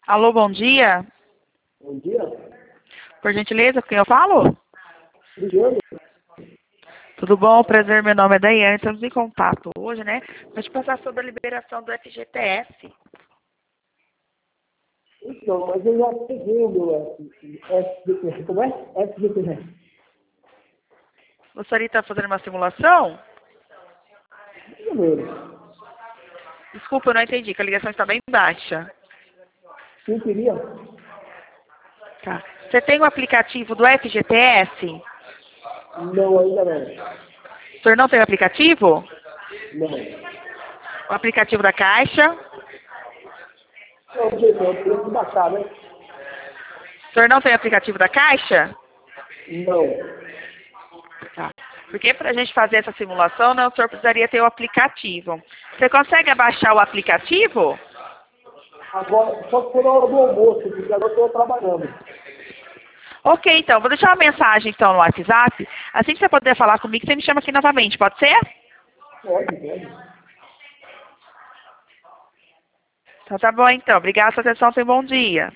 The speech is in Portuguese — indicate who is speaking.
Speaker 1: Alô, bom dia.
Speaker 2: Bom dia.
Speaker 1: Por gentileza, com quem eu falo?
Speaker 2: Juliano.
Speaker 1: Tudo bom? Prazer, meu nome é Daiane. Estamos em contato hoje, né? Para te passar sobre a liberação do FGTS.
Speaker 2: Então, mas eu já peguei o meu SGTR. Como é? SGTR.
Speaker 1: Gostaria de estar fazendo uma simulação?
Speaker 2: Primeiro,
Speaker 1: Desculpa, eu não entendi, que a ligação está bem baixa.
Speaker 2: quem queria?
Speaker 1: Tá. Você tem o aplicativo do FGTS?
Speaker 2: Não, ainda não.
Speaker 1: O senhor não tem o aplicativo?
Speaker 2: Não.
Speaker 1: O aplicativo da Caixa?
Speaker 2: Não, jeito, eu tenho que baixar, né?
Speaker 1: O senhor não tem o aplicativo da Caixa?
Speaker 2: Não.
Speaker 1: Tá. Porque para a gente fazer essa simulação, né, o senhor precisaria ter o aplicativo. Você consegue baixar o aplicativo?
Speaker 2: Agora, só que for na hora do almoço, porque agora eu estou trabalhando.
Speaker 1: Ok, então, vou deixar uma mensagem então no WhatsApp. Assim que você puder falar comigo, você me chama aqui novamente, pode ser?
Speaker 2: Pode, pode.
Speaker 1: Então tá bom então. Obrigada pela sua atenção, tenha um bom dia.